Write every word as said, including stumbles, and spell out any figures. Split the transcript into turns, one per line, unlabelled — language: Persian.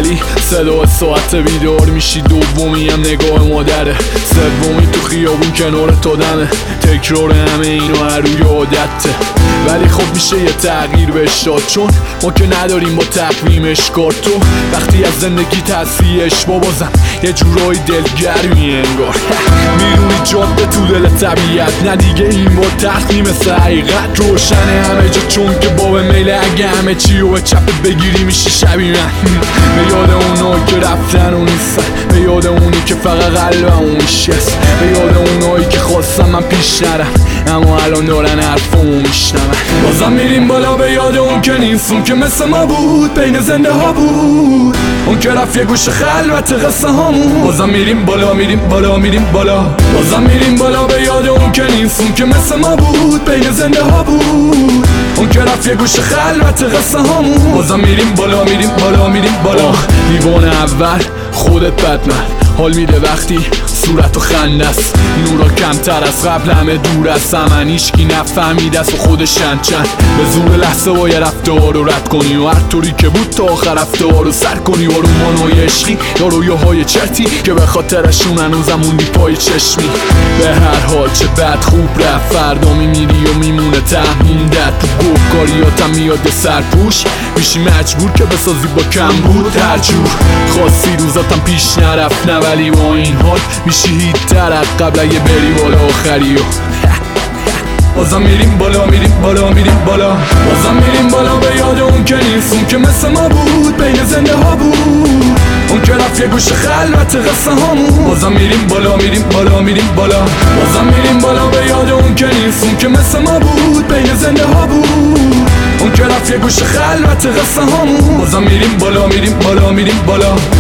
ولی صدا ساعت بیدار میشی، دومی هم نگاه مادره، سومی تو خیابون کنار تو دمه، تکرار همه اینو هر روی عادته. ولی خب میشه یه تغییر بهش داد، چون ما که نداریم با تقویمش کار. تو وقتی از زندگی تصفیهش بابازم یه جورایی دلگرمی انگار میرونی جاده تو دل طبیعت، نه دیگه این با تختی مثل حقیقت روشنه همه جا، چون که با میل اگه همه چی رو به چپت بگیری میشی شبیه من. به یاد اونایی که رفتن و نیستن، به یاد اونی که فقط قلبم اون شست، به یاد اونایی که خواستم من پیش نرم اما الان دارن حرفمو میشنون. بازم میریم بالا به یاد اون که نیست، اون که مثل ما بود بین زنده ها بود، اون که رفت یه گوش خلوت قصه هامون. بازم میریم بالا میریم بالا میریم بالا، بازم میریم بالا به یاد اون که نیست، اون که مثل ما بود بین زنده ها بود، اون که رفت یه گوش خلوت قصه هامون. بازم میریم بالا میریم بالا میریم بالا. دیوان اول خودت بدمن، حال میده وقتی صورت و خنده است، نورا کمتر از قبل همه دور از من، هیچکی نفهمیده است و خودش چند چند به زور لحظه باید رفتار رو رد کنی و هر طوری که بود تا آخر رفتار رو سر کنی، و رومانای عشقی یا رویاهای چرتی که به خاطرشون هنوزم موندی پای چشمی. به هر حال چه بد خوب رفت، فردا میمیری و میمونه تهموندت تو گفتگاریاتم میاد سرپوش، میشی مجبور که بسازی با کم بود هر جور خاصی، روزاتم پیش نرفت نه ولی با این حال میشی هیت تر از قبل اگه بری بالا آخریو. بازم میریم بالا میریم بالا میریم بالا، بازم میریم بالا به یاد اون که نیست، اون که مثل ما بود بین زنده ها بود، اون که رفت یه گوش خلوت قصه هامون. بازم میریم بالا میریم بالا میریم بالا، بازم میریم بالا به یاد اون که نیست، اون که مثل ما بود بین زنده ها بود، اون که رفت یه گوش خلوت قصه هامون. بازم میریم بالا میریم بالا میریم بالا.